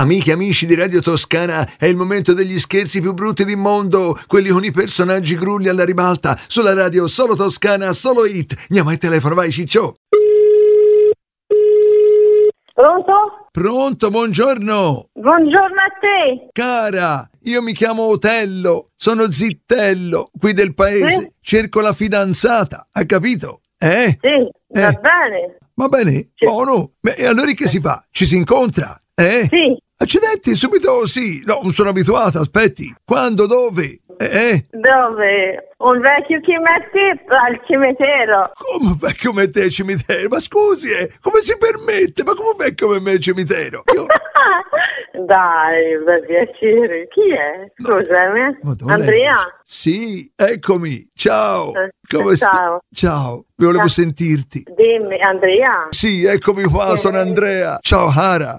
Amiche e amici di Radio Toscana, è il momento degli scherzi più brutti del mondo, quelli con i personaggi grulli alla ribalta, sulla radio Solo Toscana, Solo Hit. Andiamo al telefono, vai Ciccio. Pronto? Pronto, buongiorno. Buongiorno a te. Cara, io mi chiamo Otello, sono Zittello, qui del paese, Sì? cerco la fidanzata, hai capito? Sì, va bene. Va bene? Sì. Buono. Beh, e allora che si fa? Ci si incontra? Sì. Accidenti, subito sì. No, non sono abituata, aspetti. Quando, dove? Dove? Un vecchio chiamettetto al cimitero. Come un vecchio come te cimitero? Ma scusi, come si permette? Ma come un vecchio come me il cimitero? Io... Dai, per piacere. Chi è? Scusami. Madonna, Andrea? Sì, eccomi. Ciao. Come ciao. Ciao, volevo Ciao. sentirti. Dimmi, Andrea? Sì, eccomi qua, sono Andrea. Ciao, Hara.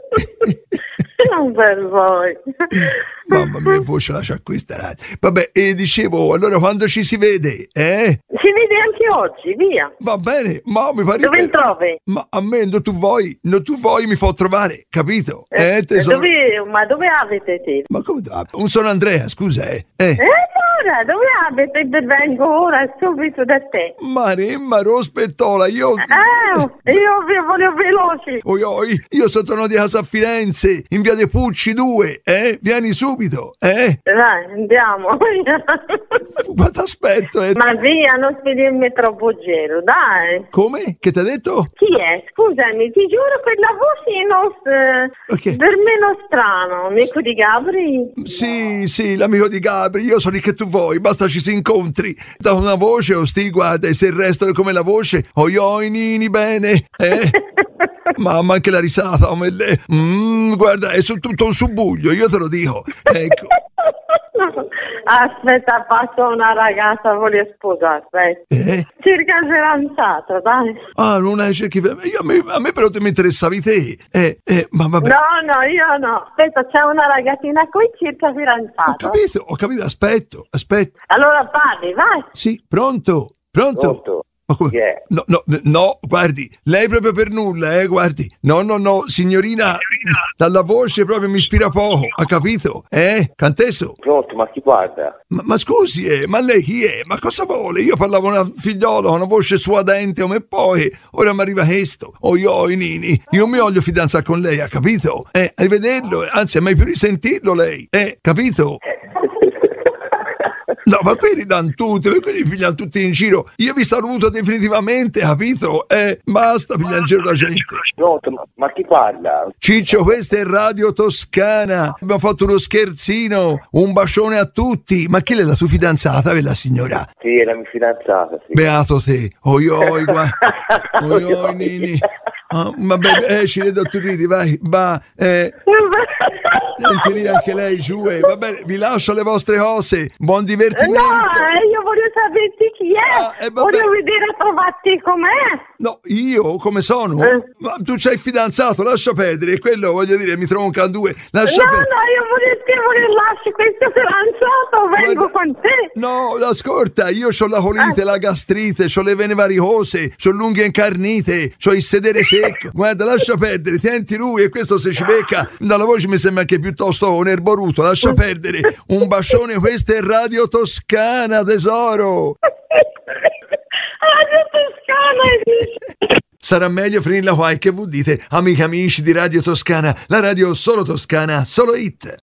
Non per voi. Mamma mia, voce lascia questa radio. Vabbè, e dicevo, allora quando ci si vede, Si vede anche oggi, via. Va bene, ma mi pare Dove bene. trovi? Ma a me non tu vuoi mi fa trovare, capito? Tesoro? Ma dove abiti te? Ma come non sono Andrea, scusa, Allora, dove abiti? Vengo ora subito da te. Ma rospettola, io Io voglio veloci. io sono tornato di casa a Firenze, in via dei Pucci 2, vieni subito, Dai, andiamo. Ma t'aspetto, Ma via, non spedirmi troppo gelo, dai. Come? Che ti ha detto? Chi è? Scusami, ti giuro per la voce Ok. per me non strano. Amico di Gabri? Sì, l'amico di Gabri, io sono il che tu vuoi, basta ci si incontri. Da una voce, guarda, e se il resto è come la voce, nini, bene, Mamma, anche la risata, guarda, è tutto un subbuglio, io te lo dico, ecco. Aspetta, passo una ragazza, voglio sposare, aspetta. Cerca fidanzato, dai. Ah, non hai cerchi... A me però mi interessavi te. Ma vabbè. No, io no. Aspetta, c'è una ragazzina qui, cerca fidanzato. Ho capito, aspetto. Allora parli, vai. Sì, pronto? Ma come? Yeah. No, guardi, lei proprio per nulla, guardi. No, signorina, dalla voce proprio mi ispira poco, ha capito? Canteso? Pronto, ma chi guarda? Ma scusi, ma lei chi è? Ma cosa vuole? Io parlavo una figliola con una voce suadente come poi, ora mi arriva questo. Nini, io mi voglio fidanzare con lei, ha capito? Arrivederlo, anzi, a mai più risentirlo lei, capito? No, ma qui ridanno tutti, quelli pigliano tutti in giro. Io vi saluto definitivamente, capito? Basta pigliare in giro la gente. Pronto, ma chi parla? Ciccio, questa è Radio Toscana. Abbiamo fatto uno scherzino, un bacione a tutti. Ma chi è la tua fidanzata, quella signora? Sì, è la mia fidanzata, sì. Beato te. Guarda. Nini. Vabbè, ci vedo tu ridi, vai. Senti lì anche lei giù, va bene, vi lascio le vostre cose. Buon divertimento. No, io voglio sapere chi è. Voglio vedere trovarti com'è. No, io come sono? Ma tu c'hai il fidanzato, lascia perdere. Quello voglio dire, mi tronca due. No, io voglio lasciare questo fidanzato, vengo con te. No, ascolta, io c'ho la colite, la gastrite, c'ho le vene varicose, c'ho l'unghia incarnite, c'ho il sedere secco. Guarda, lascia perdere, tienti lui e questo se ci becca dalla voce mi sembra anche piuttosto un erboruto. Lascia perdere. Un bacione, questa è Radio Toscana, tesoro. Radio Toscana. Sarà meglio finirla qua, che voi dite, amiche amici di Radio Toscana, la radio Solo Toscana, Solo Hit.